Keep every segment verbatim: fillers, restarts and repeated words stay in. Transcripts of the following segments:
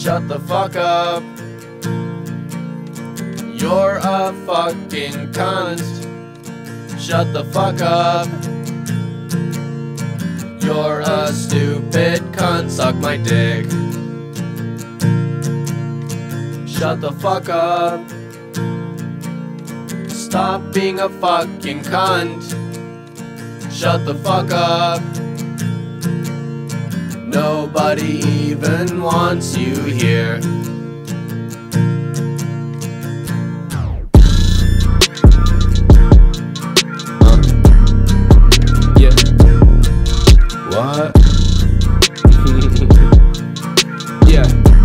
Shut the fuck up. You're a fucking cunt. Shut the fuck up. You're a stupid cunt. Suck my dick. Shut the fuck up. Stop being a fucking cunt. Shut the fuck up. Nobody even wants you here. Uh. Yeah. What? Yeah.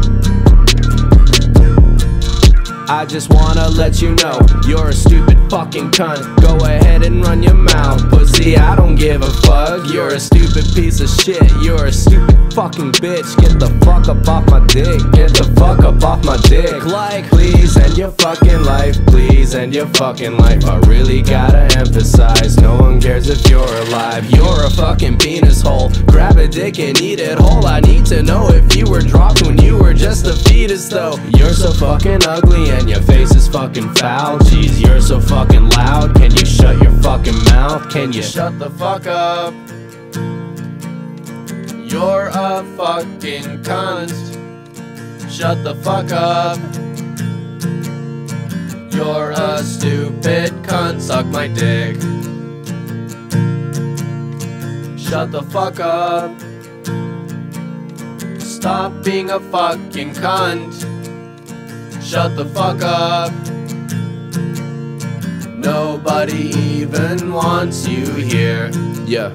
I just wanna let you know, you're a stupid fucking cunt. Go ahead and run your mouth, pussy, I don't give a fuck. You're a stupid piece of shit, you're a stupid fucking bitch. Get the fuck up off my dick, get the fuck up off my dick. Like, please end your fucking life, please end your fucking life. I really gotta emphasize, no one cares if you're alive. You're a fucking penis hole, grab a dick and eat it whole. I need to know if you were dropped when you were just a fetus though. You're so fucking ugly and your face is fucking foul. Jeez, you're so fucking loud, can you shut your fucking mouth? Can you shut the fuck up? You're a fucking cunt. Shut the fuck up. You're a stupid cunt. Suck my dick. Shut the fuck up. Stop being a fucking cunt. Shut the fuck up. Nobody even wants you here. Yeah.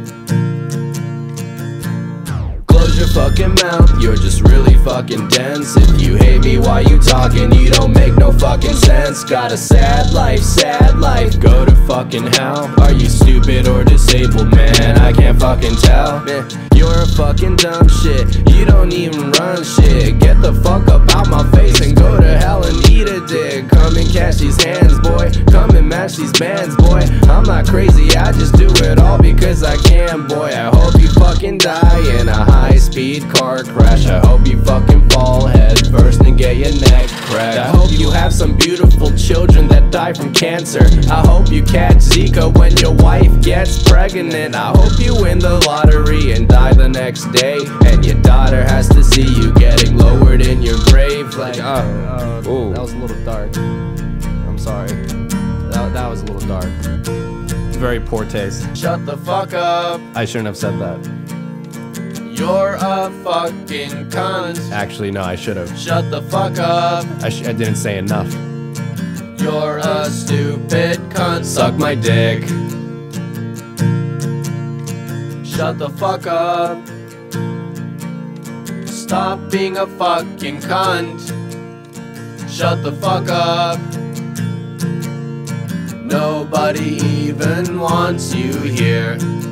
Close your fucking mouth, you're just really fucking dense. If you hate me while you talking, you don't make no fucking sense. Got a sad life, sad life, go to fucking hell. Are you stupid or disabled, man? I can't fucking tell. Man, you're a fucking dumb shit, you don't even run shit. Get the fuck up out my face and go to hell and eat a dick. Come and catch these hands, boy, come and match these bands, boy. I'm not crazy, I just do it all because I can, boy. I hope you fucking die in a high speed car crash. I hope you fucking fall head first and get your neck cracked. I hope you have some beautiful children that die from cancer. I hope you catch Zika when your wife gets pregnant. I hope you win the lottery and die the next day, and your daughter has to see you getting lowered in your grave. Like, uh, uh, that was a little dark. I'm sorry. That, that was a little dark. Very poor taste. Shut the fuck up. I shouldn't have said that. You're a fucking cunt. Actually, no, I should have. Shut the fuck up. I, sh I didn't say enough. You're a stupid cunt. Suck my dick. Shut the fuck up. Stop being a fucking cunt. Shut the fuck up. Nobody even wants you here.